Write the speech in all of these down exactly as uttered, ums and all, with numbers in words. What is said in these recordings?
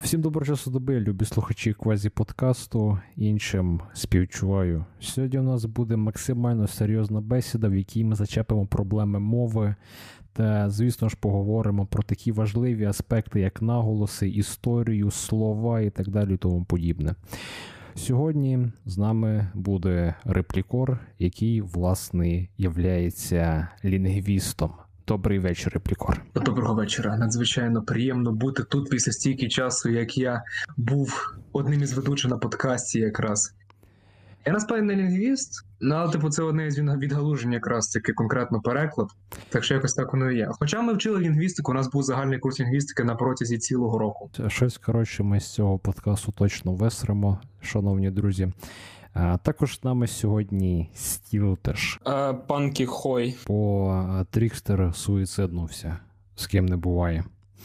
Всім доброго часу доби, любі слухачі квазі-подкасту, іншим співчуваю. Сьогодні у нас буде максимально серйозна бесіда, в якій ми зачепимо проблеми мови та, звісно ж, поговоримо про такі важливі аспекти, як наголоси, історію, слова і так далі і тому подібне. Сьогодні з нами буде реплікор, який, власне, являється лінгвістом. Добрий вечір, реплікор. Доброго вечора. Надзвичайно приємно бути тут після стільки часу, як я був одним із ведучих на подкасті якраз. Я насправді не лінгвіст, але типу це одне із відгалужень якраз таки конкретно переклад, так що якось так воно і є. Хоча ми вчили лінгвістику, у нас був загальний курс лінгвістики на протязі цілого року. Щось, коротше, ми з цього подкасту точно висремо, шановні друзі. А також з нами сьогодні Стіл теж. А, панки Хой. Бо Трікстер суїциднувся, з ким не буває.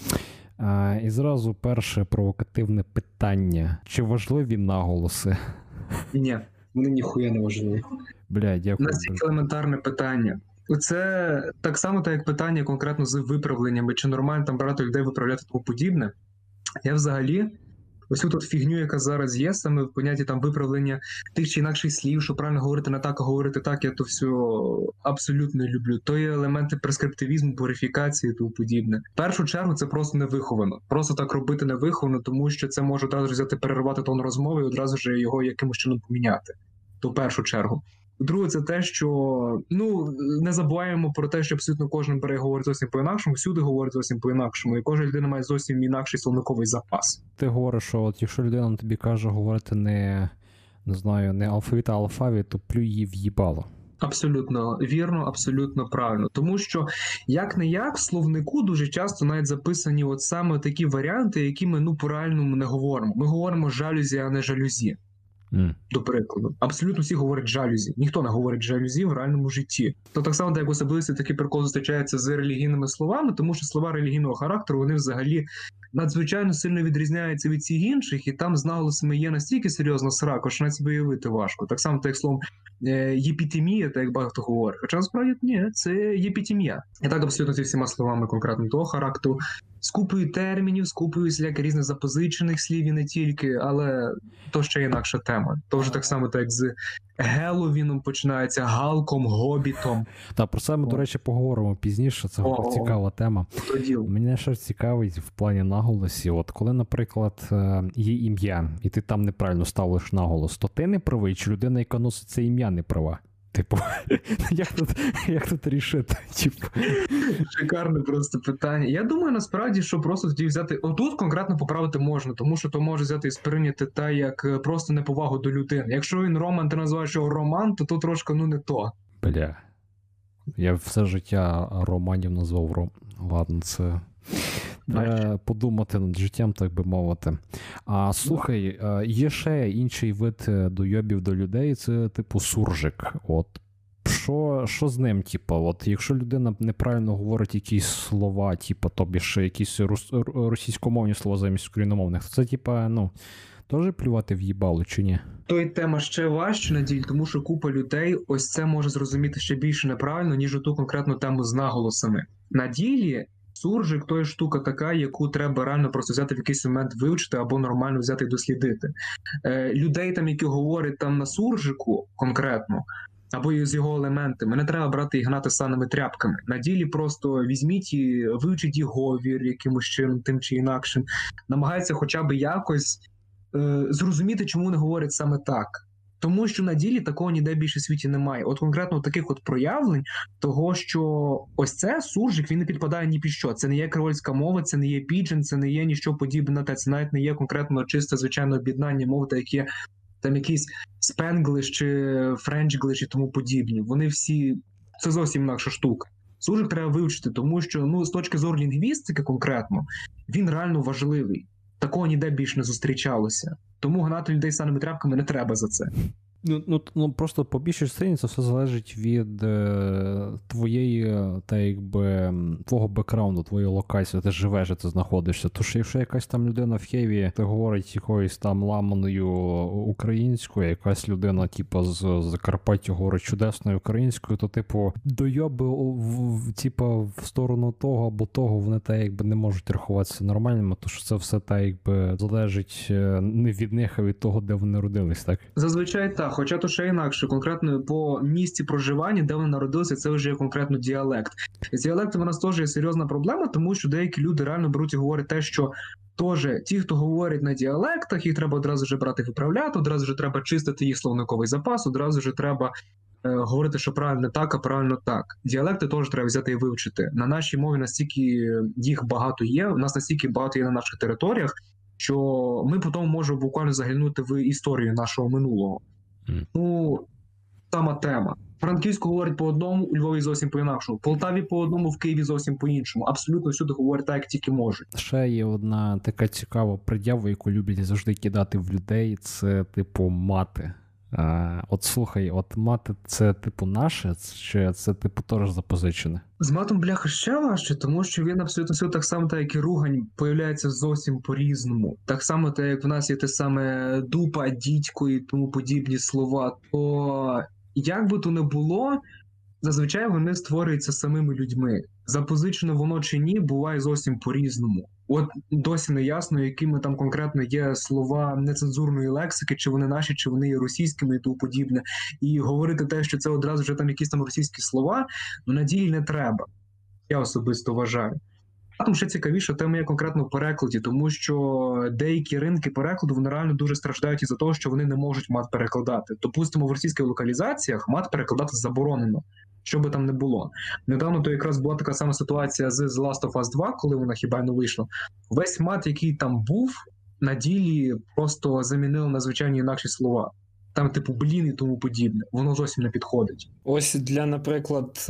А, і зразу перше провокативне питання. Чи важливі наголоси? Ні, вони ніхуя не важливі. Бля, дякую. Настільки елементарне питання. Це так само, так як питання конкретно з виправленнями, чи нормально там брати людей виправляти тому подібне. Я взагалі... Ось тут фігню, яка зараз є, саме в понятті там виправлення тих чи інакших слів, що правильно говорити не так, а говорити так, я то все абсолютно не люблю. То є елементи прескриптивізму, пурифікації і тому подібне. В першу чергу це просто невиховано. Просто так робити невиховано, тому що це може одразу взяти, перервати тон розмови і одразу ж його якимось чином поміняти. То в першу чергу. Друге, це те, що, ну, не забуваємо про те, що абсолютно кожен бере говорить зовсім по-інакшому, всюди говорить зовсім по-інакшому, і кожна людина має зовсім інакший словниковий запас. Ти говориш, що от якщо людина тобі каже говорити не, не знаю, не алфавіт, а алфавіт, то плюй її в їбало. Абсолютно вірно, абсолютно правильно. Тому що, як-не-як, в словнику дуже часто навіть записані от саме такі варіанти, які ми, ну, по-реальному не говоримо. Ми говоримо жалюзі, а не жалюзі. Mm. До прикладу. Абсолютно всі говорять жалюзі. Ніхто не говорить жалюзі в реальному житті. То так само, як особливості такий прикол зустрічається з релігійними словами, тому що слова релігійного характеру, вони взагалі надзвичайно сильно відрізняються від всіх інших, і там з наголосами є настільки серйозна срака, що навіть себе уявити важко. Так само, так як словом єпітемія, так як багато говорить. Хоча насправді ні, це єпітемія. І так абсолютно зі всіма словами конкретно того характеру. З купою термінів, з купою всіляких різних запозичених слів і не тільки, але то ще інакша тема. То вже так само, так як з Геловіном починається, Галком, Гобітом. Так, про це ми, до речі, поговоримо пізніше, це О, цікава тема. Мене ще цікавить в плані наголосів. От коли, наприклад, є ім'я, і ти там неправильно ставиш наголос, то ти не правий, чи людина, яка носить це ім'я, не права? Типу, як тут, як тут рішити? Типу. Шикарне просто питання. Я думаю, насправді, що просто тоді взяти... Отут конкретно поправити можна, тому що то може взяти і сприйняти те, як просто неповагу до людини. Якщо він Роман, ти називаєш його Роман, то то трошки, ну, не то. Бля. Я все життя Романів назвав Ром. Ладно, це... Треба подумати над життям, так би мовити. А слухай, є ще інший вид дойобів до людей, це типу суржик. От що, що з ним, типу, от якщо людина неправильно говорить якісь слова, типу, тобі ще якісь рус, російськомовні слова замість україномовних, то це, типу, ну, теж плювати в їбало, чи ні? То й тема ще важче, Наділь, тому що купа людей ось це може зрозуміти ще більше неправильно, ніж ту конкретну тему з наголосами. На ділі суржик – то є штука така, яку треба реально просто взяти в якийсь момент вивчити або нормально взяти і дослідити. Е, людей, там, які говорять там на суржику конкретно, або з його елементами, не треба брати і гнати саними тряпками. На ділі просто візьміть і вивчіть і говір якимось чином, тим чи інакшим. Намагаються хоча б якось е, зрозуміти, чому не говорять саме так. Тому що на ділі такого ніде більше в світі немає. От конкретно таких от проявлень того, що ось це суржик, він не підпадає ні під що. Це не є креольська мова, це не є піджин, це не є ніщо подібне на те. Це навіть не є конкретно чисте, звичайне об'єднання мов, так як є там якийсь спенглиш чи френчглиш і тому подібні. Вони всі... Це зовсім інакша штука. Суржик треба вивчити, тому що, ну, з точки зору лінгвістики конкретно, він реально важливий. Такого ніде більше не зустрічалося. Тому гнати людей саними тряпками не треба за це. Ну, ну, ну просто по більшій частині це все залежить від е, твоєї, та якби, твого бекграунду, твоєї локації, ти живеш, де ти знаходишся. Тож, якщо якась там людина в Києві, ти говорить якоюсь там ламаною українською, якась людина, типу, з Закарпаття говорить чудесною українською, то, типу, дойоби в, типу, в сторону того або того, вони та якби не можуть рахуватися нормальними, тому що це все та якби залежить не від них, а від того, де вони родились, так? Зазвичай так, хоча то ще інакше, конкретно по місці проживання, де вони народилися, це вже є конкретно діалект. З діалектом у нас теж є серйозна проблема, тому що деякі люди реально беруть і говорять те, що теж ті, хто говорять на діалектах, їх треба одразу вже брати виправляти, одразу вже треба чистити їх словниковий запас, одразу вже треба е, говорити, що правильно так, а правильно так. Діалекти теж треба взяти і вивчити. На нашій мові настільки їх багато є, у нас настільки багато є на наших територіях, що ми потім можемо буквально заглянути в історію нашого минулого. Mm. Ну, сама тема. Франківську говорять по одному, у Львові зовсім по-інакшому. В Полтаві по одному, в Києві зовсім по-іншому. Абсолютно всюди говорять так, як тільки можуть. Ще є одна така цікава пред'ява, яку люблять завжди кидати в людей, це, типу, мати. А, от слухай, от мати це, типу, наше, чи це, типу, теж запозичене? З матом, бляха, ще важче, тому що він абсолютно все так само, так як і ругань, появляється зовсім по-різному. Так само, так як в нас є те саме дупа, дідько і тому подібні слова, то як би то не було, зазвичай вони створюються самими людьми. Запозичено воно чи ні, буває зовсім по-різному. От досі не ясно, якими там конкретно є слова нецензурної лексики, чи вони наші, чи вони є російськими і тому подібне. І говорити те, що це одразу вже там якісь там російські слова, ну на ділі не треба. Я особисто вважаю. А там ще цікавіше тема є конкретно в перекладі, тому що деякі ринки перекладу, вони реально дуже страждають із-за того, що вони не можуть мат перекладати. Допустимо, в російських локалізаціях мат перекладати заборонено. Що би там не було. Недавно то якраз була така сама ситуація з The Last of Us два, коли вона хіба не вийшла. Весь мат, який там був, на ділі просто замінили на звичайні інакші слова. Там типу блін і тому подібне. Воно зовсім не підходить. Ось для, наприклад,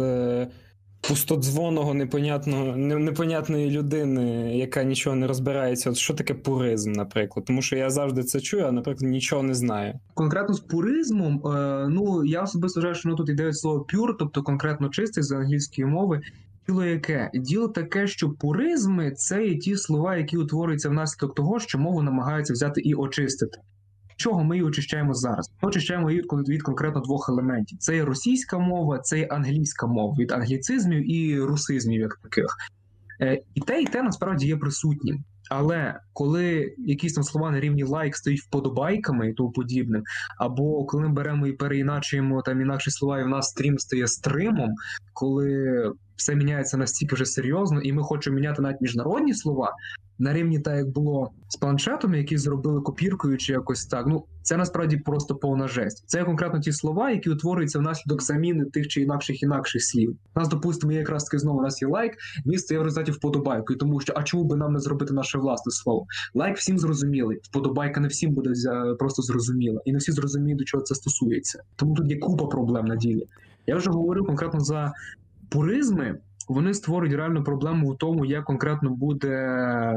пустодзвоного, непонятного, непонятної людини, яка нічого не розбирається. От що таке пуризм, наприклад? Тому що я завжди це чую, а, наприклад, нічого не знаю. Конкретно з пуризмом, е, ну, я особисто вважаю, що ну, тут йде слово pure, тобто конкретно чистий з англійської мови. Діло яке? Діло таке, що пуризми – це є ті слова, які утворюються внаслідок того, що мову намагаються взяти і очистити. Чого ми її очищаємо зараз? Ми очищаємо її від, від конкретно двох елементів. Це є російська мова, це є англійська мова, від англіцизмів і русизмів як таких. Е, і те, і те насправді є присутнім. Але коли якісь там слова на рівні лайк стають вподобайками і тому подібне, або коли ми беремо і переіначуємо там інакші слова, і в нас стрім стає стримом, коли все міняється настільки вже серйозно, і ми хочемо міняти навіть міжнародні слова, на рівні так, як було з планшетами, які зробили копіркою чи якось так, ну, це насправді просто повна жесть. Це конкретно ті слова, які утворюються внаслідок заміни тих чи інакших інакших слів. У нас, допустимо, є якраз таки знову у нас є лайк, він стає в результаті вподобайкою, тому що, а чому би нам не зробити наше власне слово? Лайк всім зрозумілий, вподобайка не всім буде просто зрозуміла, і не всі зрозуміють, до чого це стосується. Тому тут є купа проблем на ділі. Я вже говорив конкретно за пуризми, вони створюють реальну проблему в тому, як конкретно буде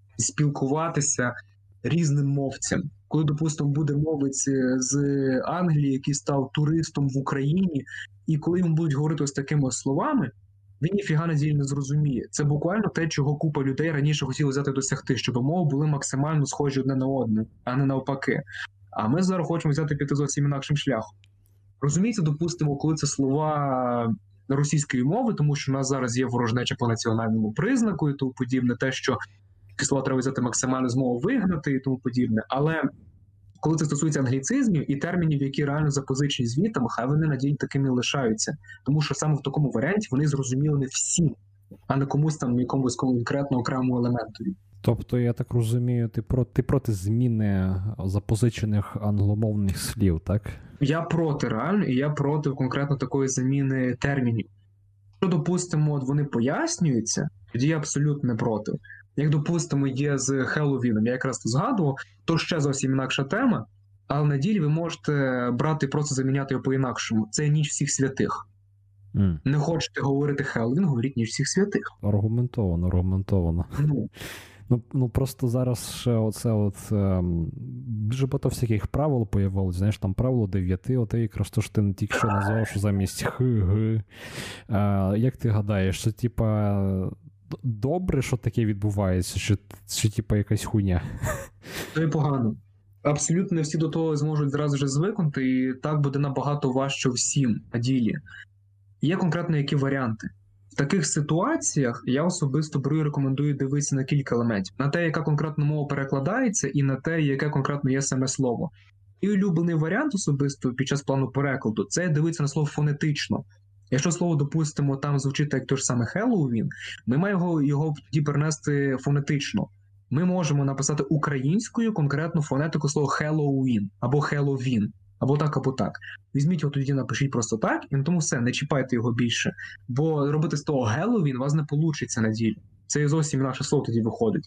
спілкуватися різним мовцям. Коли, допустимо, буде мовець з Англії, який став туристом в Україні, і коли йому будуть говорити ось такими словами, він ніфіга на ділі не зрозуміє. Це буквально те, чого купа людей раніше хотіли взяти досягти, щоб мови були максимально схожі одне на одне, а не навпаки. А ми зараз хочемо взяти піти зовсім інакшим шляхом. Розумієте, допустимо, коли це слова російської мови, тому що у нас зараз є ворожнеча по національному признаку і тому подібне, те, що слова треба взяти максимально з мови вигнати і тому подібне. Але коли це стосується англіцизмів і термінів, які реально запозичені звітами, хай вони, надії, такими лишаються. Тому що саме в такому варіанті вони зрозуміли не всім, а не комусь там якомусь конкретно окремому елементові. Тобто, я так розумію, ти проти, ти проти зміни запозичених англомовних слів, так? Я проти реально, і я проти конкретно такої заміни термінів. Якщо, допустимо, от вони пояснюються, тоді я абсолютно не проти. Як, допустимо, є з Хеллоуіном, я якраз то згадував, то ще зовсім інакша тема, але на ділі ви можете брати і просто заміняти його по-інакшому. Це ніч всіх святих. Mm. Не хочете говорити Хеллоуін, говоріть ніч всіх святих. Аргументовано, аргументовано. Ну, Ну, ну просто зараз ще оце от ем, дуже багато всяких правил появилось. Знаєш, там правило дев'яти, оте якраз то, що ти не тільки що назвав, що замість х, г. Е, як ти гадаєш, що типа добре, що таке відбувається, чи, чи типа якась хуйня? То і погано. Абсолютно не всі до того зможуть зразу ж звикнути, і так буде набагато важче всім на ділі. Є конкретно які варіанти. В таких ситуаціях я особисто беру і рекомендую дивитися на кілька елементів. На те, яка конкретно мова перекладається, і на те, яке конкретно є саме слово. І улюблений варіант особисто під час плану перекладу – це дивитися на слово фонетично. Якщо слово, допустимо, там звучить як те ж саме Halloween, ми маємо його, його тоді перенести фонетично. Ми можемо написати українською конкретну фонетику слова Halloween або Halloween. Або так, або так. Візьміть його тоді, напишіть просто так, і на тому все, не чіпайте його більше. Бо робити з того Halloween у вас не вийде на ділі. Це зовсім інакше слово тоді виходить.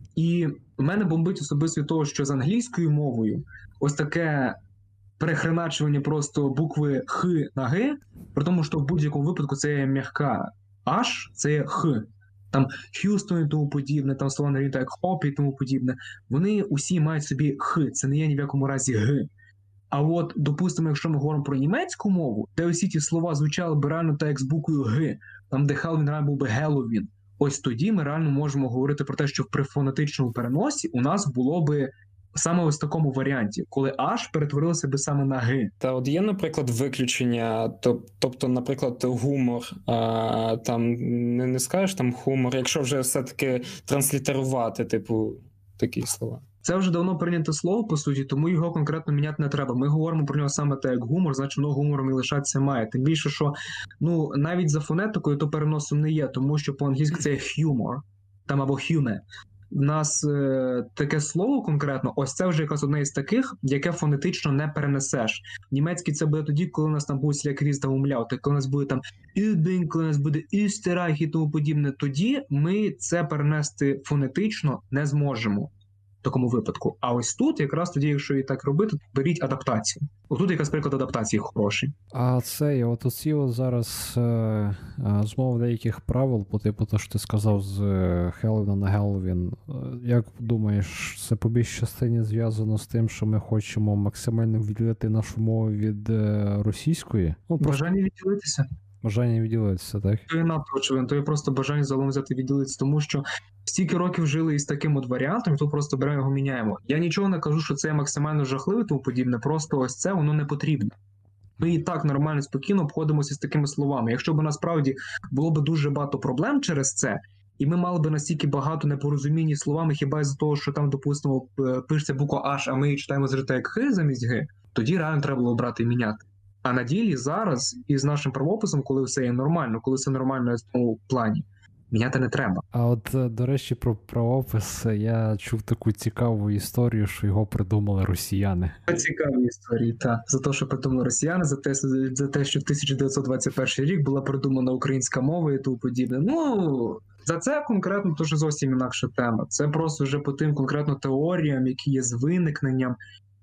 І в мене бомбить особисто від того, що з англійською мовою ось таке перехреначування просто букви Х на Г, при тому, що в будь-якому випадку це є м'яка H, це є Х. Там Х'юстон і тому подібне, там слова на як Хоп і тому подібне. Вони усі мають собі Х, це не є ні в якому разі Г. А от, допустимо, якщо ми говоримо про німецьку мову, де усі ті слова звучали б реально так, як з буквою Г, там де Halloween реально був би Halloween, ось тоді ми реально можемо говорити про те, що при фонетичному переносі у нас було би саме ось в такому варіанті, коли H перетворилося би саме на Г. Та от є, наприклад, виключення, тобто, наприклад, гумор, а, там не, не скажеш там хумор, якщо вже все-таки транслітерувати, типу, такі слова. Це вже давно прийняте слово, по суті, тому його конкретно міняти не треба. Ми говоримо про нього саме так, як гумор, значить, воно гумором і лишатися має. Тим більше, що ну, навіть за фонетикою то переносом не є, тому що по-англійськи це humor, там або hume. У нас е, таке слово конкретно, ось це вже якась одне із таких, яке фонетично не перенесеш. В німецькій це буде тоді, коли у нас там буде як різ та умляв, коли у нас буде там üben, коли у нас буде Österreich і тому подібне, тоді ми це перенести фонетично не зможемо. В такому випадку. А ось тут якраз тоді, якщо і так робити, то беріть адаптацію. Отут якась приклад адаптації хороший. А це, от оці от зараз е, змов деяких правил, по типу те, що ти сказав з Хеллоуіна на Геловін, як думаєш, це по більшій частині зв'язано з тим, що ми хочемо максимально відділити нашу мову від е, російської? Ну, просто... Бажання відділитися. Бажання відділитися, так? То є надто очевидно, то є просто бажання загалом взяти відділитися, тому що стільки років жили із таким от варіантом, то просто беремо його, міняємо. Я нічого не кажу, що це максимально жахливе, тому подібне, просто ось це, воно не потрібно. Ми і так нормально, спокійно обходимося з такими словами. Якщо б насправді було б дуже багато проблем через це, і ми мали б настільки багато непорозумінь словами, хіба із-за того, що там, допустимо, пишеться буква H, а ми її читаємо з як Х замість Г, тоді реально треба було брати і міняти. А на ділі зараз із нашим правописом, коли все є нормально, коли все нормально в тому плані, міняти не треба. А от, до речі, про правопис я чув таку цікаву історію, що його придумали росіяни. Цікаві історії, так. За те, що придумали росіяни, за те, за те, що тисяча дев'ятсот двадцять перший рік була придумана українська мова і тому подібне. Ну, за це конкретно то, що зовсім інакша тема. Це просто вже по тим конкретно теоріям, які є з виникненням.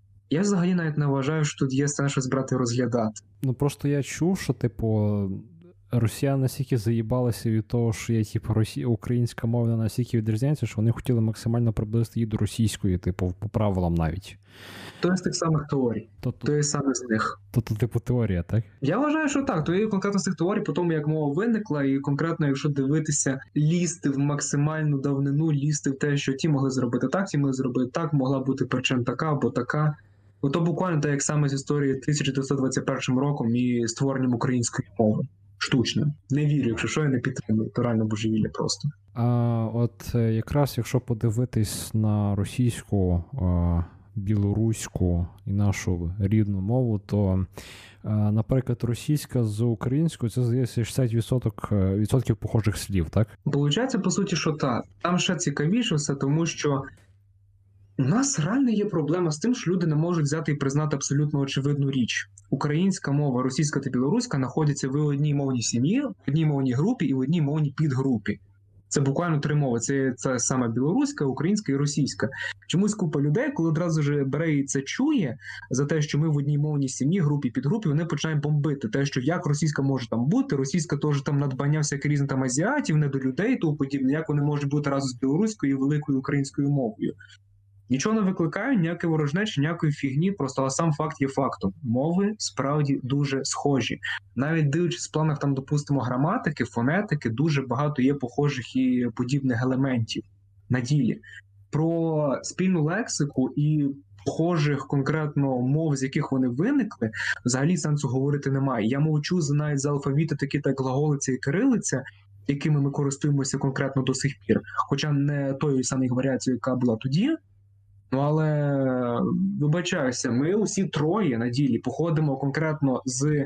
Я взагалі навіть не вважаю, що тут є сенс щось брати і розглядати. Ну, просто я чув, що, типу, росіяни настільки заїбалися від того, що є, типу, росі... українська мова настільки відрізняється, що вони хотіли максимально приблизити її до російської, типу, по правилам навіть. То є з тих самих теорій. Тобто, то є саме з них. Тобто, типу, теорія, так? Я вважаю, що так. То є конкретно з тих теорій, по тому, як мова виникла, і конкретно, якщо дивитися, лізти в максимальну давнину, лізти в те, що ті могли зробити так, ті могли зробити так, могла бути причина така або така. Ото буквально так, як саме з історії тисяча дев'ятсот двадцять першим роком і створенням української мови. Штучно. Не вірю, якщо що, я не підтримую. То реально божевілля просто. А от якраз, якщо подивитись на російську, білоруську і нашу рідну мову, то, наприклад, російська з українською, це, здається, шістдесят відсотків похожих слів, так? Получається, по суті, що так. Там ще цікавіше все, тому що у нас реально є проблема з тим, що люди не можуть взяти і признати абсолютно очевидну річ. Українська мова, російська та білоруська знаходяться в одній мовній сім'ї, в одній мовній групі і в одній мовній підгрупі. Це буквально три мови. Це, це саме білоруська, українська і російська. Чомусь купа людей, коли одразу ж бере і це чує за те, що ми в одній мовній сім'ї, групі, підгрупі, вони починають бомбити. Те, що як російська може там бути, російська теж там надбання всяких різних там азіатів, не до людей, тому подібне, як вони можуть бути разом з білоруською і великою українською мовою. Нічого не викликає, ніяке ворожнечі, ніякої фігні, просто а сам факт є фактом. Мови справді дуже схожі. Навіть дивлячись в планах, там, допустимо, граматики, фонетики, дуже багато є похожих і подібних елементів на ділі. Про спільну лексику і похожих конкретно мов, з яких вони виникли, взагалі сенсу говорити немає. Я мовчу за навіть за алфавіти, такі як глаголиця і кирилиця, якими ми користуємося конкретно до сих пір. Хоча не тою самою варіацією, яка була тоді. Ну, але, вибачаюся, ми усі троє на ділі походимо конкретно з е,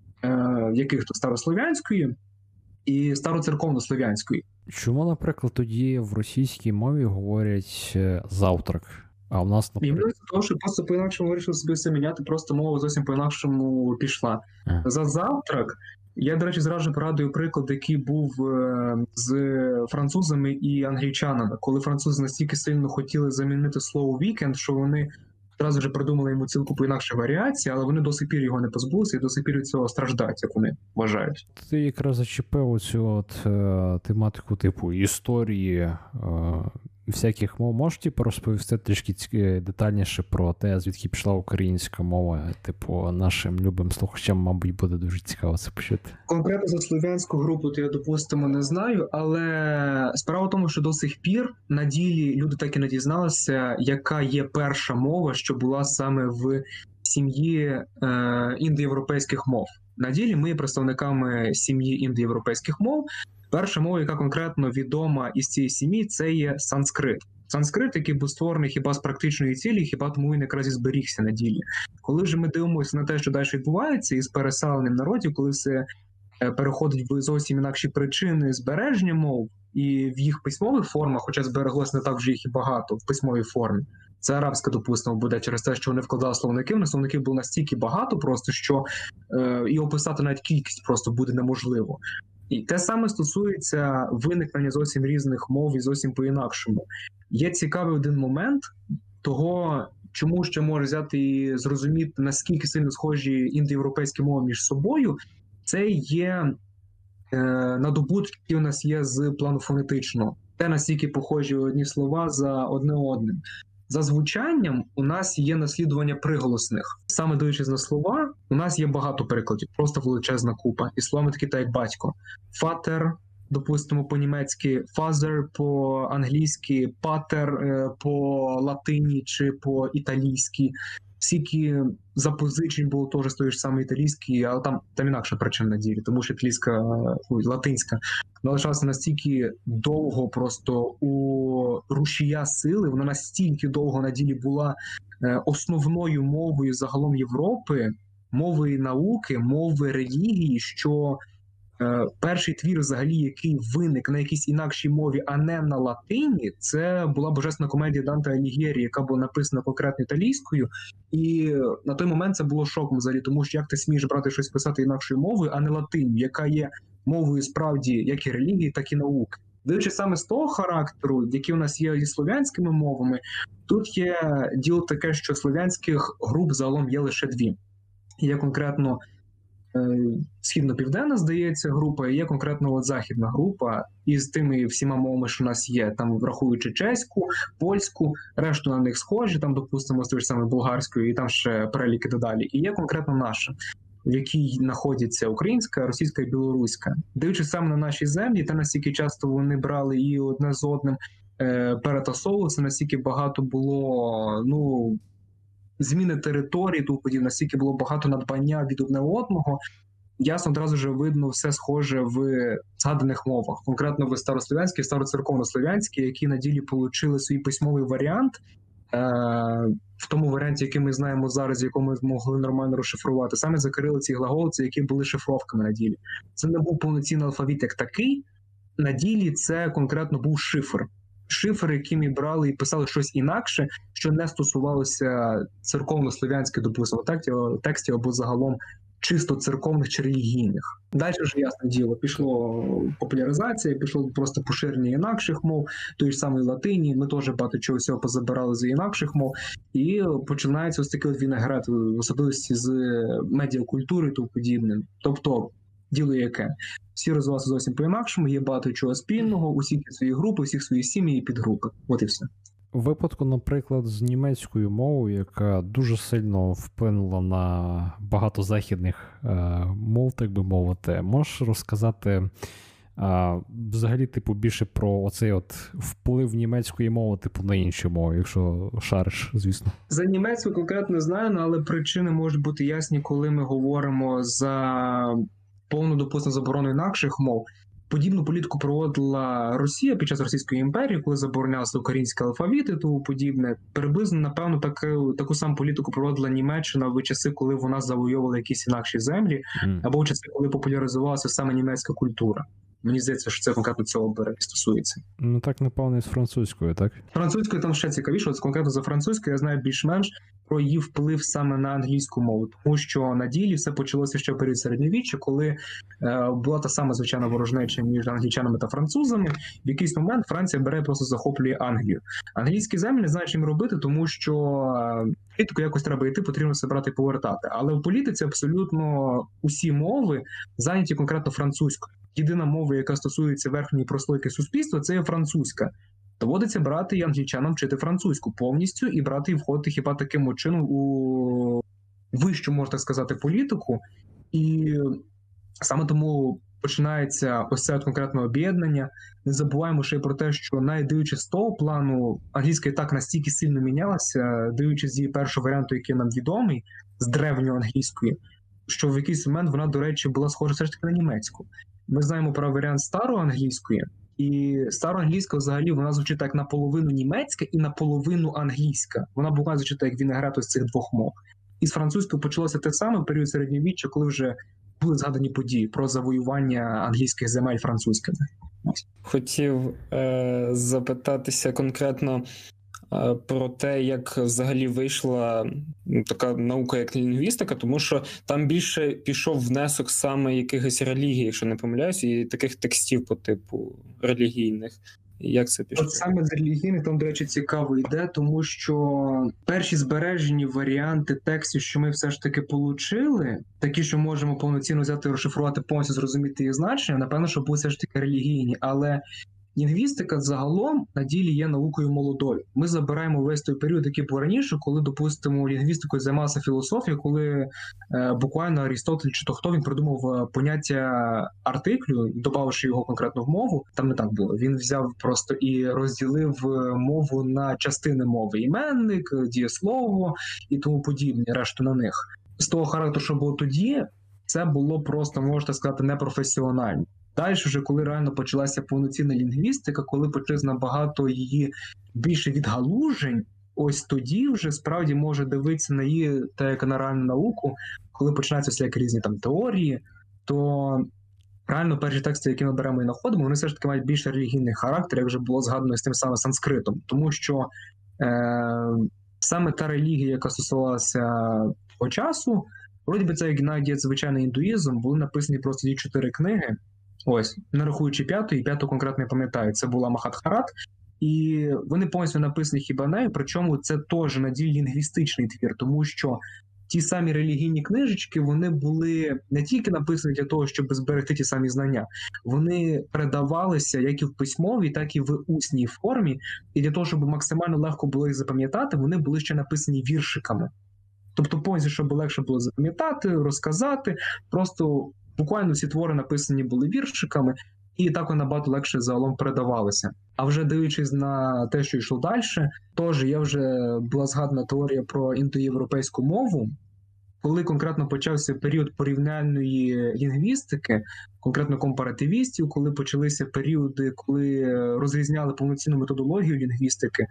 яких-то старослов'янської і староцерковнослов'янської. Чому, наприклад, тоді в російській мові говорять завтрак, а в нас, наприклад... Іменно тому, що просто по-інакшому вирішили собі все міняти, просто мова зовсім по-інакшому пішла. А. За завтрак, я, до речі, зразу порадую приклад, який був е, з французами і англічанами, коли французи настільки сильно хотіли замінити слово «вікенд», що вони одразу вже придумали йому цілку по-інакше варіації, але вони до сих пір його не позбулися і до сих пір від цього страждають, як вони вважають. Ти якраз зачепив оцю от, е, тематику типу історії е, всяких мов. Можеш типу, розповісти трішки детальніше про те, звідки пішла українська мова? Типу, нашим любим слухачам, мабуть, буде дуже цікаво це почути. Конкретно за слов'янську групу, то я, допустимо, не знаю, але справа в тому, що до сих пір на ділі люди так і не дізналися, яка є перша мова, що була саме в сім'ї е, індоєвропейських мов. На ділі ми є представниками сім'ї індоєвропейських мов. Перша мова, яка конкретно відома із цієї сім'ї, це є санскрит. Санскрит, який був створений хіба з практичної цілі, хіба тому він якраз і зберігся на ділі. Коли ж ми дивимося на те, що далі відбувається із переселенням народів, коли все переходить в зовсім інакші причини збереження мов і в їх письмових формах, хоча збереглося не так вже їх і багато в письмовій формі. Це арабська, допустимо, буде через те, що вони вкладали словники, вони словників було настільки багато просто, що е, і описати навіть кількість просто буде неможливо. І те саме стосується виникнення зовсім різних мов і зовсім по-інакшому. Є цікавий один момент того, чому ще може взяти і зрозуміти, наскільки сильно схожі індоєвропейські мови між собою. Це є е, надобутки, які у нас є з плану фонетичного. Те, наскільки похожі одні слова за одне одним. За звучанням у нас є наслідування приголосних. Саме дивлячись на слова, у нас є багато прикладів, просто величезна купа. І словами такі, так як батько. Фатер, допустимо, по-німецьки, father по-англійськи, патер по латині чи по-італійськи. Скільки запозичень було теж з тої ж самої італійської, але там, там інакша причина на ділі, тому що італійська, ой, латинська залишалася настільки довго просто у рушія сили, вона настільки довго на ділі була основною мовою загалом Європи, мовою науки, мови релігії, що перший твір, взагалі, який виник на якійсь інакшій мові, а не на латині, це була божественна комедія Данте Алігєрі, яка була написана конкретно італійською. І на той момент це було шоком взагалі, тому що як ти смієш брати щось писати інакшою мовою, а не латиною, яка є мовою справді як і релігії, так і науки. Дивлячись саме з того характеру, які у нас є зі слов'янськими мовами, тут є діло таке, що слов'янських груп загалом є лише дві. Є конкретно східно-південна, здається, група, і є конкретно от західна група із тими всіма мовами, що у нас є, там врахуючи чеську, польську, решту на них схожі, там, допустимо, з тою ж саме болгарською, і там ще переліки додалі. І є конкретно наша, в якій знаходяться українська, російська і білоруська. Дивлячись саме на наші землі, та настільки часто вони брали і одне з одним е, перетасовувалися, настільки багато було, ну, зміни території, тут подібне, настільки було багато надбання від одне одного, ясно, одразу вже видно все схоже в згаданих мовах. Конкретно в старослов'янській, староцерковнослов'янській, які на ділі отримали свій письмовий варіант, е- в тому варіанті, який ми знаємо зараз, якому ми змогли нормально розшифрувати. Саме за кирилиці і глаголиці, які були шифровками на ділі. Це не був повноцінний алфавіт як такий, на ділі це конкретно був шифр. Шифр, якими брали і писали щось інакше, що не стосувалося церковно-слов'янських, допустимо, текстів або загалом чисто церковних чи релігійних. Далі ж, ясне діло, пішло популяризація, пішло просто поширення інакших мов, тої ж самої латині, ми теж багато чого всього позабирали з інакших мов, і починається ось такий от вінегрет, в особливості з медіакультури і тому подібним. Тобто, діло яке? Всі розвиваються зовсім по-інакшому, є багато чого спільного, усіх свої групи, усіх свої сім'ї і підгрупи. От і все. У випадку, наприклад, з німецькою мовою, яка дуже сильно вплинула на багато західних е, мов, так би мовити, можеш розказати е, взагалі, типу, більше про оцей от вплив німецької мови, типу, на інші мови, якщо шариш, звісно. За німецьку конкретно не знаю, але причини можуть бути ясні, коли ми говоримо за повну, допустимо, заборону інакших мов. Подібну політику проводила Росія під час Російської імперії, коли заборонявся український алфавіт і тому подібне. Приблизно, напевно, таку, таку саму політику проводила Німеччина в часи, коли вона завойовувала якісь інакші землі, mm. або в часи, коли популяризувалася саме німецька культура. Мені здається, що це конкретно цього берега стосується. Ну так, напевно, і з французькою, так? Французькою там ще цікавіше, от конкретно за французькою я знаю більш-менш про її вплив саме на англійську мову, тому що на ділі все почалося ще в період середньовіччя, коли е, була та сама звичайна ворожнеча між англічанами та французами. В якийсь момент Франція бере просто захоплює Англію. Англійські землі не знають, чим робити, тому що політику якось треба йти, потрібно все брати і повертати. Але в політиці абсолютно усі мови зайняті конкретно французькою. Єдина мова, яка стосується верхньої прослойки суспільства, це є французька. Доводиться брати і англічанам вчити французьку повністю і брати і входити хіба таким чином у вищу, можна так сказати, політику. І саме тому починається ось це конкретне об'єднання. Не забуваємо ще й про те, що навіть дивлячись з того плану, англійська і так настільки сильно мінялася, дивлячись з її першого варіанту, який нам відомий, з древньої англійської, що в якийсь момент вона, до речі, була схожа все ж таки на німецьку. Ми знаємо про варіант старої англійської, і староанглійська взагалі вона звучить так наполовину німецька і наполовину англійська. Вона була звучить як вінегрет із цих двох мов. І з французькою почалося те саме в період середньовіччя, коли вже були згадані події про завоювання англійських земель французькими. Хотів е- запитатися конкретно е- про те, як взагалі вийшла така наука, як лінгвістика, тому що там більше пішов внесок саме якихось релігій, якщо не помиляюсь, і таких текстів по типу релігійних. Як це пішло? От саме з релігійних там, до речі, цікаво йде, тому що перші збережені варіанти текстів, що ми все ж таки получили, такі, що можемо повноцінно взяти, розшифрувати, повністю зрозуміти їх значення, напевно, що будуть все ж таки релігійні, але лінгвістика загалом на ділі є наукою молодою. Ми забираємо весь той період, який був раніше, коли, допустимо, лінгвістикою займалася філософія, коли е, буквально Арістотель чи то хто він придумав поняття артиклю, додавши його конкретно в мову. Там не так було. Він взяв просто і розділив мову на частини мови: іменник, дієслово і тому подібне, решту на них. З того характеру, що було тоді, це було просто, можна сказати, непрофесіонально. Далі вже, коли реально почалася повноцінна лінгвістика, коли почалось набагато її більше відгалужень, ось тоді вже справді може дивитися на її та як на реальну науку, коли починаються всякі різні там теорії, то реально перші тексти, які ми беремо і знаходимо, вони все ж таки мають більше релігійний характер, як вже було згадано з тим самим санскритом. Тому що е, саме та релігія, яка стосувалася того часу, вроді би це як навіть звичайний індуїзм, були написані просто ті чотири книги. Ось, не рахуючи п'яту, і п'яту конкретно не пам'ятаю, це була Махабхарат, і вони повністю написані хіба нею, причому це теж на ділі лінгвістичний твір, тому що ті самі релігійні книжечки, вони були не тільки написані для того, щоб зберегти ті самі знання, вони передавалися як і в письмовій, так і в усній формі, і для того, щоб максимально легко було їх запам'ятати, вони були ще написані віршиками. Тобто повністю, щоб легше було запам'ятати, розказати, просто буквально всі твори написані були віршиками, і так вони набагато легше загалом передавалися. А вже дивлячись на те, що йшло далі, теж є вже була згадана теорія про індоєвропейську мову, коли конкретно почався період порівняльної лінгвістики, конкретно компаративістів, коли почалися періоди, коли розрізняли повноцінну методологію лінгвістики,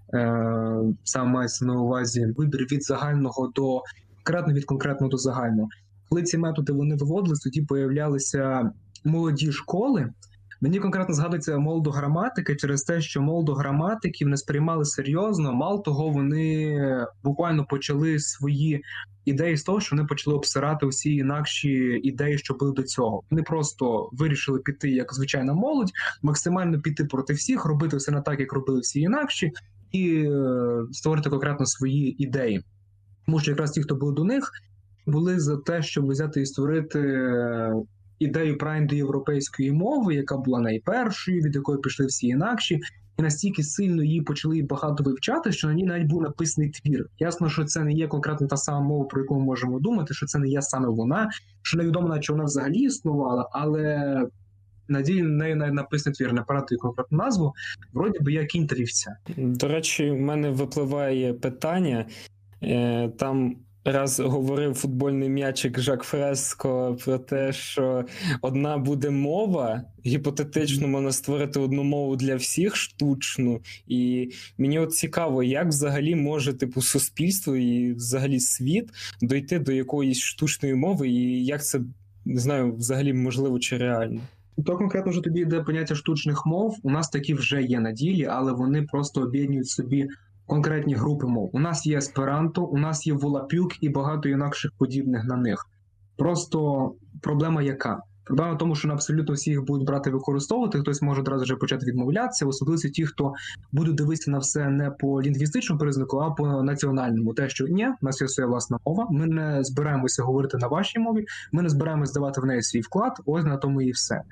саме мається на увазі вибір від загального до конкретно від конкретного до загального. Коли ці методи вони виводились, тоді появлялися молоді школи, Мені конкретно згадується молдограматика через те, що молдограматиків не сприймали серйозно, мало того, вони буквально почали свої ідеї з того, що вони почали обсирати усі інакші ідеї, що були до цього. Вони просто вирішили піти як звичайна молодь, максимально піти проти всіх, робити все не так, як робили всі інакші, і створити конкретно свої ідеї. Тому що якраз ті, хто були до них, були за те, щоб взяти і створити ідею праіндоєвропейської мови, яка була найпершою, від якої пішли всі інакші, і настільки сильно її почали багато вивчати, що на ній навіть був написаний твір. Ясно, що це не є конкретно та сама мова, про яку ми можемо думати, що це не є саме вона, що невідомо, наче вона взагалі існувала, але на ділі нею навіть написаний твір, не пам'ятаю конкретну назву, вроді би як кінь та вівця. До речі, в мене випливає питання, там раз говорив футбольний м'ячик Жак Фреско про те, що одна буде мова, гіпотетично можна створити одну мову для всіх штучну, і мені от цікаво, як взагалі може типу суспільство і взагалі світ дойти до якоїсь штучної мови, і як це, не знаю, взагалі можливо чи реально? То конкретно вже тоді йде поняття штучних мов, у нас такі вже є на ділі, але вони просто об'єднують собі конкретні групи мов. У нас є есперанто, у нас є волапюк і багато інакших подібних на них. Просто проблема яка? Проблема в тому, що не абсолютно всі їх будуть брати використовувати, хтось може одразу вже почати відмовлятися, особливо ті, хто буде дивитися на все не по лінгвістичному признаку, а по національному. Те, що ні, у нас є своя власна мова, ми не збираємося говорити на вашій мові, ми не збираємося давати в неї свій вклад, ось на тому і все.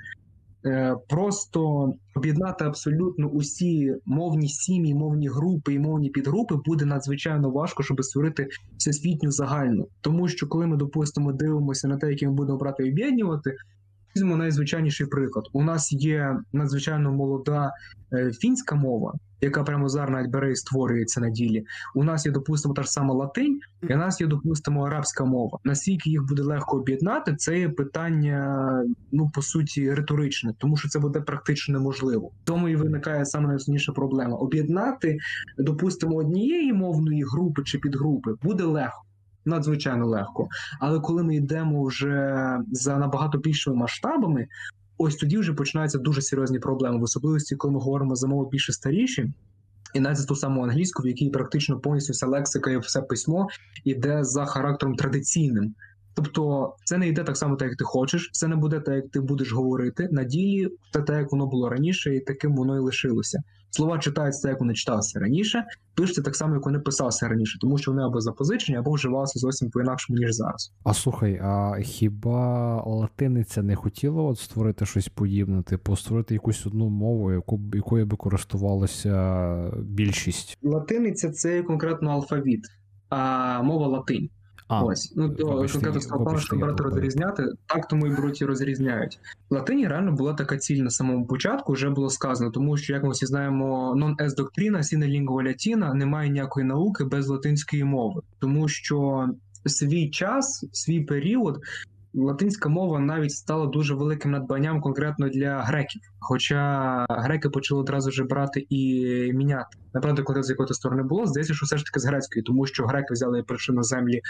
Просто об'єднати абсолютно усі мовні сім'ї, мовні групи і мовні підгрупи буде надзвичайно важко, щоб створити всесвітню загальну. Тому що коли ми, допустимо, дивимося на те, які ми будемо брати і об'єднувати, візьмемо найзвичайніший приклад. У нас є надзвичайно молода е, фінська мова, яка прямо зараз навіть бере і створюється на ділі. У нас є, допустимо, та ж сама латинь, і у нас є, допустимо, арабська мова. Наскільки їх буде легко об'єднати, це є питання, ну, по суті, риторичне, тому що це буде практично неможливо. Тому і виникає саме найосновніша проблема. Об'єднати, допустимо, однієї мовної групи чи підгрупи буде легко. Надзвичайно легко. Але коли ми йдемо вже за набагато більшими масштабами, ось тоді вже починаються дуже серйозні проблеми. В особливості, коли ми говоримо за мови більше старіші, і навіть за ту саму англійську, в якій практично повністю вся лексика і все письмо йде за характером традиційним. Тобто це не йде так само, так як ти хочеш, це не буде так, як ти будеш говорити. На ділі це так, як воно було раніше, і таким воно і лишилося. Слова читаються так, як вони читалися раніше, пишуться так само, як вони писалися раніше, тому що вони або запозичені, або вживалися зовсім по-інакшому, ніж зараз. А слухай, а хіба латиниця не хотіла от створити щось подібне, типу створити якусь одну мову, яку, якою би користувалася більшість? Латиниця – це конкретно алфавіт, а мова латинь. А, Ось, ну то конкретно сказав, що брати розрізняти, так тому і беруть і розрізняють. В латині реально була така ціль на самому початку, вже було сказано, тому що, як ми всі знаємо, non est doctrina sine lingua latina, немає ніякої науки без латинської мови, тому що свій час, свій період латинська мова навіть стала дуже великим надбанням конкретно для греків, хоча греки почали одразу вже брати і міняти. Направду, коли з якої сторони було, здається, що все ж таки з грецької, тому що греки взяли і прийшли на землі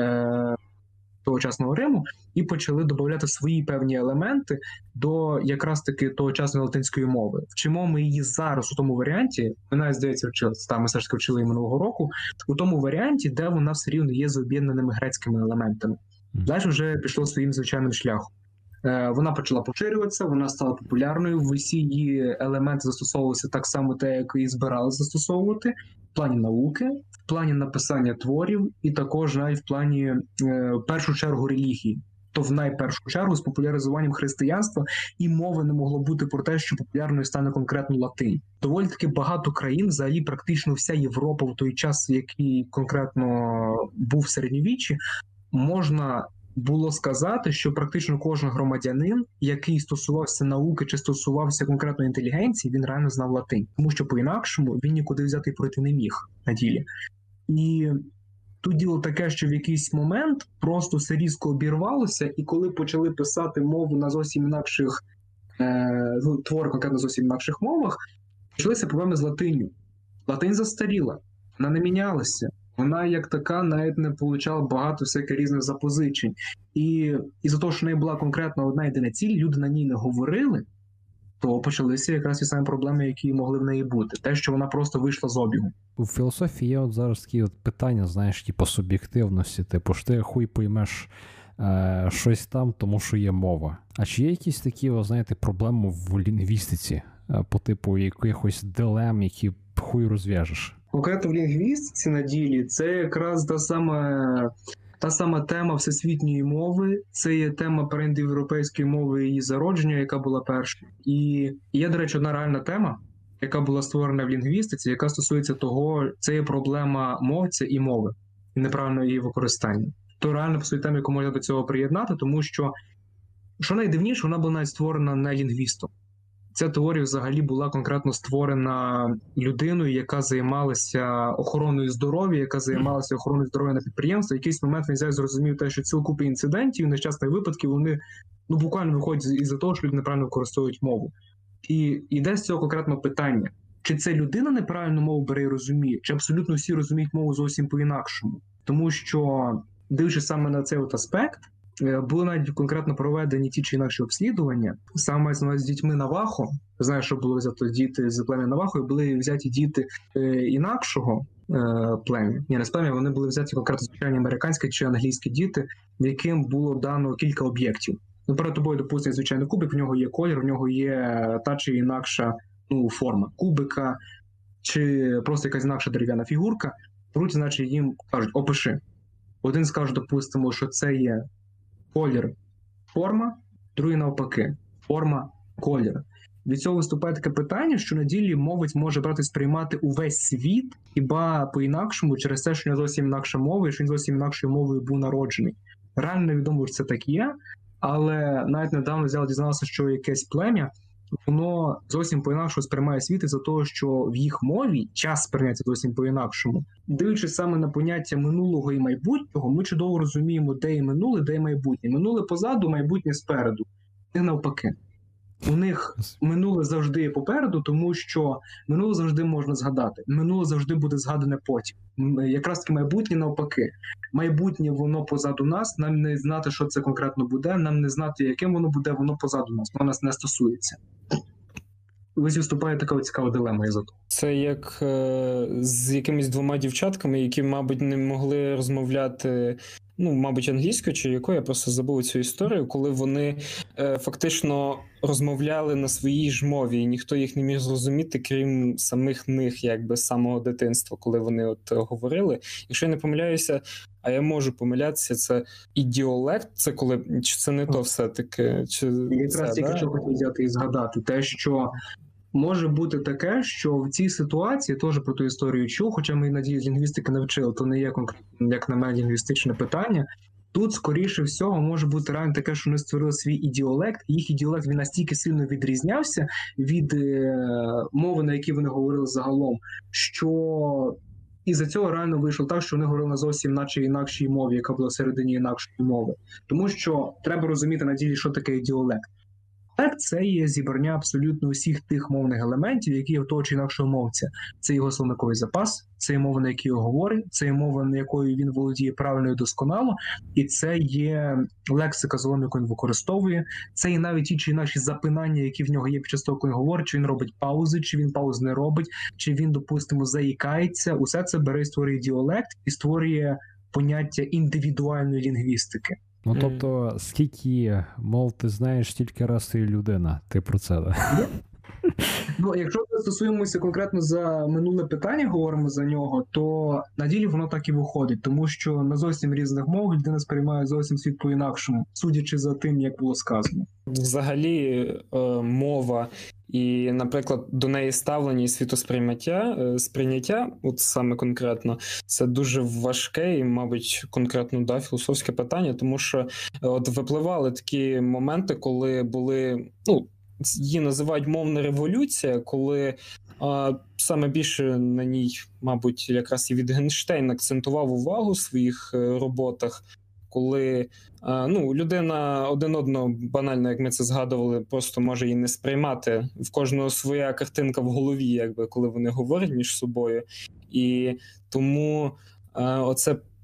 е- тогочасного Риму і почали додавати свої певні елементи до якраз таки тогочасної латинської мови. Вчимо ми її зараз у тому варіанті, ми навіть, здається, вчили, там ми все ж таки вчили її минулого року, у тому варіанті, де вона все рівно є з об'єднаними грецькими елементами. Далі вже пішло своїм звичайним шляхом. Е, вона почала поширюватися, вона стала популярною, всі її елементи застосовувалися так само, те, як і збирали застосовувати, в плані науки, в плані написання творів і також навіть в плані, е, в першу чергу, релігії. То в найпершу чергу з популяризуванням християнства і мови не могло бути про те, що популярною стане конкретно латинь. Доволі таки багато країн, взагалі практично вся Європа в той час, який конкретно був в середньовіччі, можна було сказати, що практично кожен громадянин, який стосувався науки чи стосувався конкретної інтелігенції, він реально знав латинь. Тому що по-інакшому він нікуди взяти і пройти не міг на ділі. І тут діло таке, що в якийсь момент просто все різко обірвалося, і коли почали писати мову на зовсім інакших, е, твори конкретно на зовсім інакших мовах, почалися проблеми з латинню. Латинь застаріла, вона не мінялася. Вона, як така, навіть не получала багато всяких різних запозичень. І із-за того, що в неї була конкретно одна єдина ціль, люди на ній не говорили, то почалися якраз ті самі проблеми, які могли в неї бути. Те, що вона просто вийшла з обігу. У філософії є от зараз такі от питання, знаєш, типу суб'єктивності, типу, що ти хуй поймеш е, щось там, тому що є мова. А чи є якісь такі, ви знаєте, проблеми в лінгвістиці, е, по типу якихось дилем, які хуй розв'яжеш? Конкретно в лінгвістиці на ділі це якраз та сама, та сама тема всесвітньої мови, це є тема переіндоєвропейської мови і її зародження, яка була перша. І є, до речі, одна реальна тема, яка була створена в лінгвістиці, яка стосується того, це є проблема мовця і мови, і неправильного її використання. То реально, по суті, тема, яку можна до цього приєднати, тому що, що найдивніше, вона була навіть створена не лінгвістом. Ця теорія взагалі була конкретно створена людиною, яка займалася охороною здоров'я, яка займалася охороною здоров'я на підприємстві. В якийсь момент він взяв зрозумів те, що цілу купу інцидентів, нещасних випадків, вони ну, буквально виходять із-за того, що люди неправильно використовують мову. І йде з цього конкретно питання, чи це людина неправильну мову бере і розуміє, чи абсолютно всі розуміють мову зовсім по-інакшому. Тому що, дивлячись саме на цей от аспект, були навіть конкретно проведені ті чи інакші обслідування, саме з дітьми Навахо. Знаєш, що було взято діти з плем'я Навахо, і були взяті діти е, інакшого е, плем'я. Ні, не з плем'я, вони були взяті конкретно звичайні американські чи англійські діти, в яким було дано кілька об'єктів. Ну, перед тобою, допустимо, звичайний кубик, в нього є колір, в нього є та чи інакша ну, форма кубика, чи просто якась інакша дерев'яна фігурка. Беруть, значить, їм кажуть, опиши. Один скаже, допустимо, що це є колір, форма, другий навпаки, форма, колір. Від цього виступає таке питання, що на ділі мовець може брати сприймати увесь світ, хіба по-інакшому, через те, що він зовсім інакша мова, і що він зовсім інакшою мовою був народжений. Реально невідомо, що це так є, але навіть недавно взяли, дізналося, що якесь плем'я, воно зовсім по-інакшому сприймає світ із-за того, що в їх мові час сприйняється зовсім по-інакшому. Дивлячись саме на поняття минулого і майбутнього, ми чудово розуміємо, де є минуле, де є майбутнє. Минуле позаду, майбутнє спереду. І навпаки. У них минуле завжди є попереду, тому що минуле завжди можна згадати. Минуле завжди буде згадане потім. Якраз таки майбутнє навпаки. Майбутнє воно позаду нас, нам не знати, що це конкретно буде, нам не знати, яким воно буде, воно позаду нас, воно нас не стосується. Ось виступає така цікава дилема із-за того. Це як е, з якимись двома дівчатками, які, мабуть, не могли розмовляти, ну, мабуть, англійською чи якою, я просто забув цю історію, коли вони е, фактично розмовляли на своїй ж мові, і ніхто їх не міг зрозуміти, крім самих них, якби, з самого дитинства, коли вони от говорили. Якщо я не помиляюся, а я можу помилятися, це ідіолект, це коли, чи це не то все-таки? Чи якраз тільки що хотів взяти і згадати, те, що може бути таке, що в цій ситуації, теж про ту історію чув, хоча ми, надіюсь, лінгвістики не вчили, то не є конкретно, як на мене, лінгвістичне питання. Тут, скоріше всього, може бути реально таке, що вони створили свій ідіолект, і їх ідіолект, він настільки сильно відрізнявся від е, мови, на якій вони говорили загалом, що із-за цього реально вийшло так, що вони говорили на зовсім наче інакшій мові, яка була всередині інакшої мови. Тому що треба розуміти на ділі, що таке ідіолект. Так, це є зібрання абсолютно усіх тих мовних елементів, які є в того чи інакшого мовця. Це його словниковий запас, це є мова, на якій він говорить, це є мова, на якою він володіє правильно і досконало, і це є лексика, загалом, яку він використовує, це є навіть ті чи інакші запинання, які в нього є під час того, коли він говорить, чи він робить паузи, чи він пауз не робить, чи він, допустимо, заїкається. Усе це бере і створює діалект і створює поняття індивідуальної лінгвістики. Ну, тобто, скільки мов ти знаєш, стільки раз ти людина. Ти про це, так? Ну, якщо ми стосуємося конкретно за минуле питання, говоримо за нього, то на ділі воно так і виходить, тому що на зовсім різних мовах людина сприймає зовсім світ по-інакшому, судячи за тим, як було сказано. Взагалі, е, мова і, наприклад, до неї ставлення і світосприйняття, е, сприйняття, от саме конкретно, це дуже важке і, мабуть, конкретно, да, філософське питання, тому що е, от випливали такі моменти, коли були, ну, її називають мовна революція, коли а, саме більше на ній, мабуть, якраз і Вітгенштейн акцентував увагу в своїх роботах, коли а, ну, людина один одного, банально, як ми це згадували, просто може її не сприймати. В кожного своя картинка в голові, якби, коли вони говорять між собою. І тому а, оце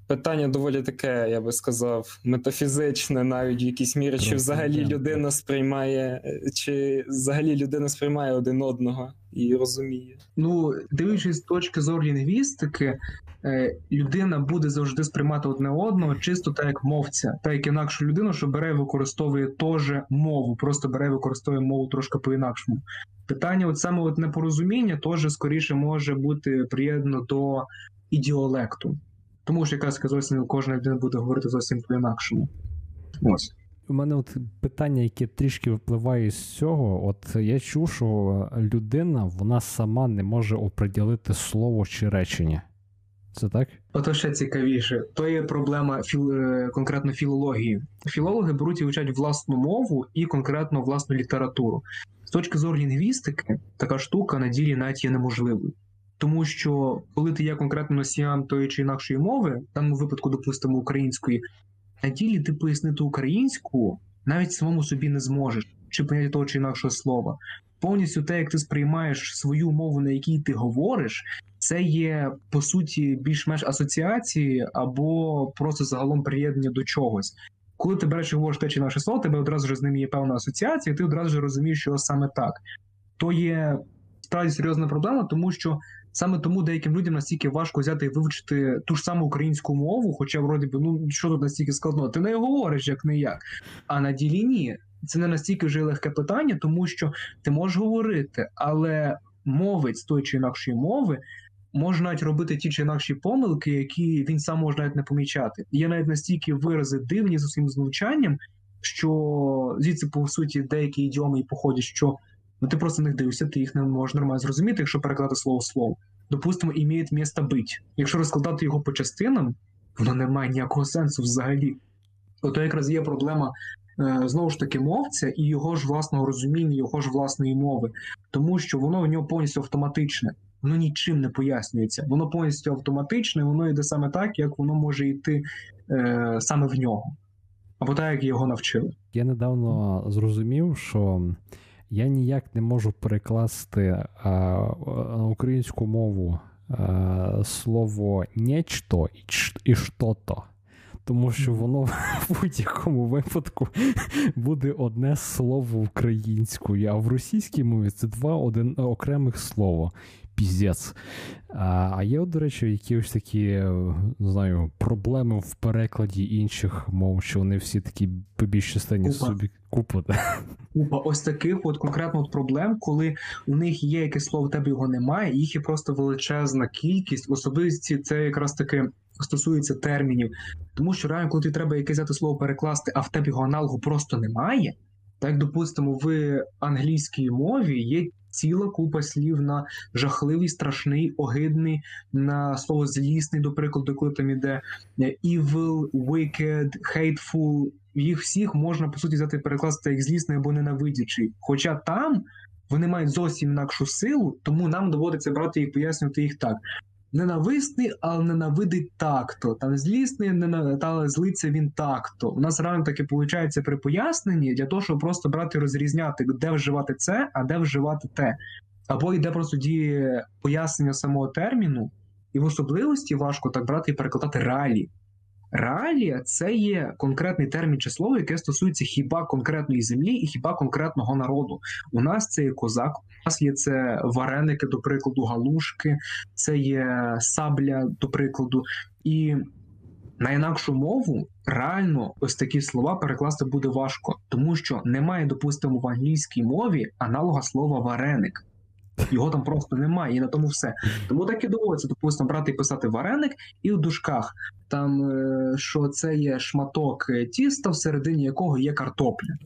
питання доволі таке, я би сказав, метафізичне навіть в якійсь мірі, чи взагалі людина сприймає, чи взагалі людина сприймає один одного і розуміє. Ну, дивлячись з точки зору лінгвістики, людина буде завжди сприймати одне одного чисто так, як мовця, так як інакшу людину, що бере і використовує теж мову, просто бере і використовує мову трошки по-інакшому. Питання от саме от непорозуміння теж скоріше може бути приєднано до ідіолекту. Тому що, якраз зовсім кожна людина буде говорити зовсім по-інакшому. Ось. У мене от питання, яке трішки випливає з цього. От я чув, що людина, вона сама не може оприділити слово чи речення. Це так? Ото ще цікавіше. То є проблема філ... конкретно філології. Філологи беруть і вивчають власну мову і конкретно власну літературу. З точки зору лінгвістики, така штука на ділі навіть є неможливою. Тому що, коли ти є конкретно носієм тої чи інакшої мови, в даному випадку, допустимо, української, на ділі ти пояснити українську навіть самому собі не зможеш, чи поняття того чи інакшого слова. Повністю те, як ти сприймаєш свою мову, на якій ти говориш, це є, по суті, більш-менш асоціації або просто загалом приєднання до чогось. Коли ти береш і говориш те чи інакше слово, тебе одразу ж з ним є певна асоціація, і ти одразу ж розумієш, що саме так. То є справді серйозна проблема, тому що саме тому деяким людям настільки важко взяти і вивчити ту ж саму українську мову, хоча, вроді би, ну, що тут настільки складно? Ти не говориш, як не як. А на ділі ні. Це не настільки вже легке питання, тому що ти можеш говорити, але мовець тої чи інакшої мови може навіть робити ті чи інакші помилки, які він сам може навіть не помічати. Є навіть настільки вирази дивні з усім звучанням, що звідси, по суті, деякі ідіоми і походять, що ну, ти просто на них дивишся, ти їх не можеш нормально зрозуміти, якщо перекладати слово в слово. Допустимо, «імеє місце бить». Якщо розкладати його по частинам, воно не має ніякого сенсу взагалі. Ото якраз є проблема, е, знову ж таки, мовця і його ж власного розуміння, його ж власної мови. Тому що воно в нього повністю автоматичне. Воно нічим не пояснюється. Воно повністю автоматичне, воно йде саме так, як воно може йти е, саме в нього. Або так, як його навчили. Я недавно зрозумів, що я ніяк не можу перекласти а, на українську мову а, слово «нечто» і «що-то». Тому що воно в будь-якому випадку буде одне слово українською, а в російській мові це два один, окремих слова. Піздець. А, а є, до речі, якісь такі, не знаю, проблеми в перекладі інших мов, що вони всі такі по більшій частині собі купа. Купа ось таких от конкретно от проблем, коли у них є якесь слово, в тебе його немає, їх є просто величезна кількість. В особливості це якраз таки стосується термінів. Тому що реально, коли ти треба якесь взяти слово перекласти, а в тебе його аналогу просто немає, так як, допустимо, в англійській мові є ціла купа слів на жахливий, страшний, огидний, на слово злісний, до прикладу, коли там іде evil, wicked, hateful. Їх всіх можна, по суті, взяти і перекласти як злісний або ненавидячий. Хоча там вони мають зовсім інакшу силу, тому нам доводиться брати і пояснювати їх так. Ненависний, але ненавидить так-то. Там злісний, але злиться він так-то. У нас реально таке виходить при поясненні для того, щоб просто брати і розрізняти, де вживати це, а де вживати те. Або йде просто діє пояснення самого терміну, і в особливості важко так брати і перекладати реалії. Реалія – це є конкретний термін чи слово, яке стосується хіба конкретної землі і хіба конкретного народу. У нас це є козак, у нас є це вареники, до прикладу, галушки, це є сабля, до прикладу. І на інакшу мову реально ось такі слова перекласти буде важко, тому що немає, допустимо, в англійській мові аналога слова вареник. Його там просто немає, і на тому все. Тому так і доводиться, допустимо, брати і писати вареник, і в дужках там, що це є шматок тіста, всередині якого є картопля.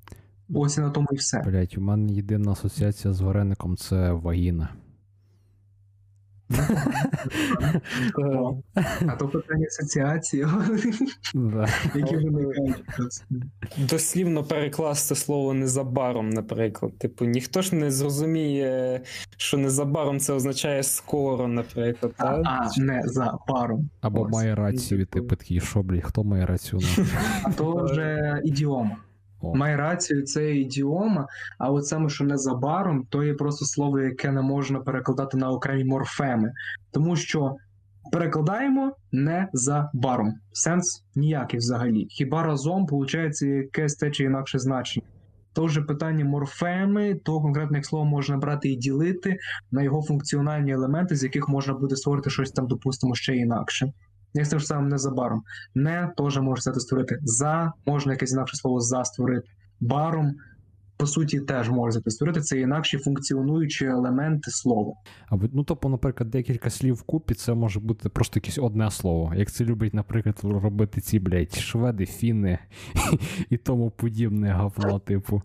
Ось і на тому і все. Блять, у мене єдина асоціація з вареником – це вагіна. А то питання асоціації, які виникають. Дослівно перекласти слово «незабаром», наприклад. Типу, ніхто ж не зрозуміє, що «незабаром» це означає «скоро», наприклад. А, а не «за паром». Або ось. Має рацію, типу, такий, що, блядь, хто має рацію? А то вже ідіома. О. Має рацію, це ідіома, а от саме, що незабаром, то є просто слово, яке не можна перекладати на окремі морфеми. Тому що Перекладаємо незабаром. Сенс ніякий взагалі. Хіба разом, виходить, якесь те чи інакше значення. То вже питання морфеми, то конкретне слово можна брати і ділити на його функціональні елементи, з яких можна буде створити щось там, допустимо, ще інакше. Як це ж саме незабаром. Не теж можна це створити. За, можна якесь інакше слово за створити. Баром, по суті, теж можна це створити. Це інакші функціонуючі елементи слова. Або, ну, тобто, наприклад, декілька слів вкупі, це може бути просто якесь одне слово. Як це люблять, наприклад, робити ці, блядь, шведи, фіни і тому подібне говно, типу.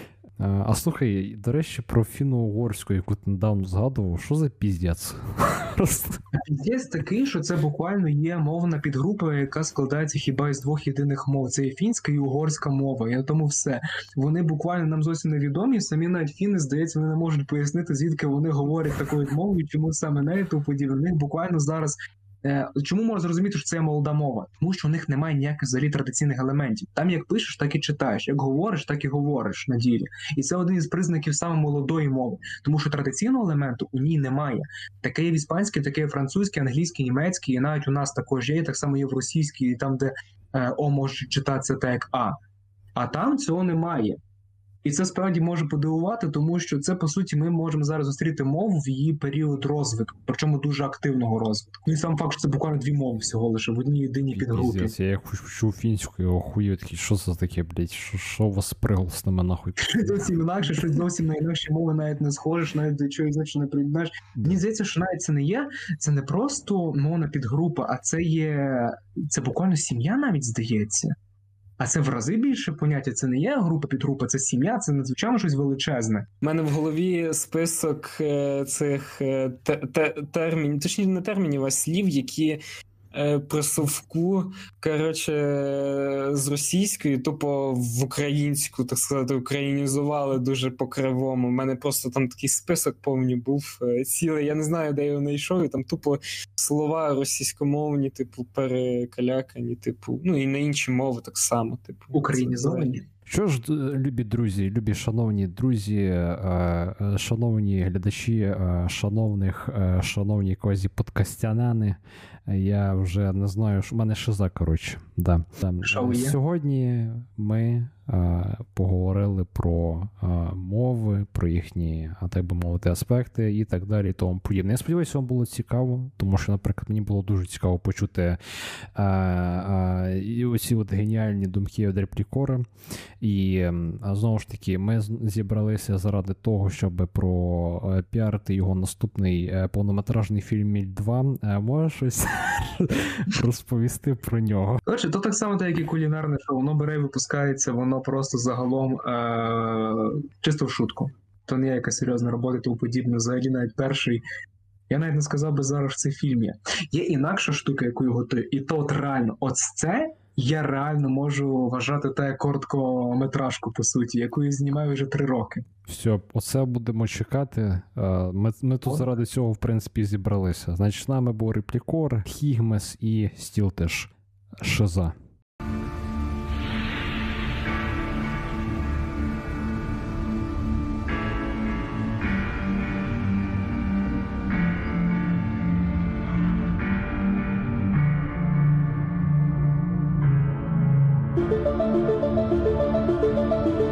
А, а слухай, до речі, про фіно-угорську, яку ти недавно згадував, що за піздець? Просто. Піздець такий, що це буквально є мовна підгрупа, яка складається хіба із двох єдиних мов. Це і фінська, і угорська мова. І на тому все. Вони буквально нам зовсім невідомі. Самі навіть фіни, здається, вони не можуть пояснити, звідки вони говорять такою мовою, чому саме нею, тому подібне. В них буквально зараз... Чому можна зрозуміти, що це молода мова? Тому що у них немає ніяких взагалі традиційних елементів. Там як пишеш, так і читаєш. Як говориш, так і говориш на ділі. І це один із признаків саме молодої мови. Тому що традиційного елементу у ній немає. Таке є в іспанській, таке є французькій, англійській, німецькій, і навіть у нас також є, так само є в російській, там, де е, О може читатися так, як А. А там цього немає. І це справді може подивувати, тому що це, по суті, ми можемо зараз зустріти мову в її період розвитку, причому дуже активного розвитку. Ну і сам факт, що це буквально дві мови всього лише в одній єдиній підгрупі. Піздець, я хочу фінську, я охуєю такий, що це таке, блядь, що, що у вас приголосними нахуй? Щось зовсім інакше, щось зовсім на інакші мови навіть не схожеш, навіть до чогось значно не прийдеш. Мені здається, що навіть це не є, це не просто мовна підгрупа, а це є, це буквально сім'я навіть, здається. А це в рази більше поняття, це не є група-підгрупа, це сім'я, це надзвичайно щось величезне. У мене в голові список е, цих е, те, те, термінів, точніше не термінів, а слів, які е, при совку, коротше, з російської, тупо в українську, так сказати, українізували дуже по-кривому. У мене просто там такий список повний був е, цілий, я не знаю, де я його знайшов, і там тупо слова російськомовні, типу, перекалякані, типу, ну і на інші мови так само, типу. Українізовані. Що ж, любі друзі, любі шановні друзі, шановні глядачі, шановних, шановні квазі-подкастяни, я вже не знаю, що в мене шиза, коротше. Да. Сьогодні ми поговорили про мови, про їхні, так би мовити, аспекти і так далі, і тому подібне. Я сподіваюся, вам було цікаво, тому що, наприклад, мені було дуже цікаво почути а, а, і оці от геніальні думки від Реплікора. І а, знову ж таки, ми зібралися заради того, щоб пропіарити його наступний повнометражний фільм «Міль два». Можеш щось розповісти про нього? Коротше, то так само, так як і кулінарне шоу, воно бере і випускається, воно просто загалом е- чисто в шутку. То не є якась серйозна робота, тому подібне. Взагалі навіть перший, я навіть не сказав би зараз, що це фільм є. Є інакша штука, яку я готую, і то от реально, от це я реально можу вважати те короткометражку, по суті, яку я знімаю вже три роки. Все, оце будемо чекати. Ми, ми тут заради цього, в принципі, зібралися. Значить, з нами був Реплікор, Хігмес і Стіл теж. Шиза. Thank you.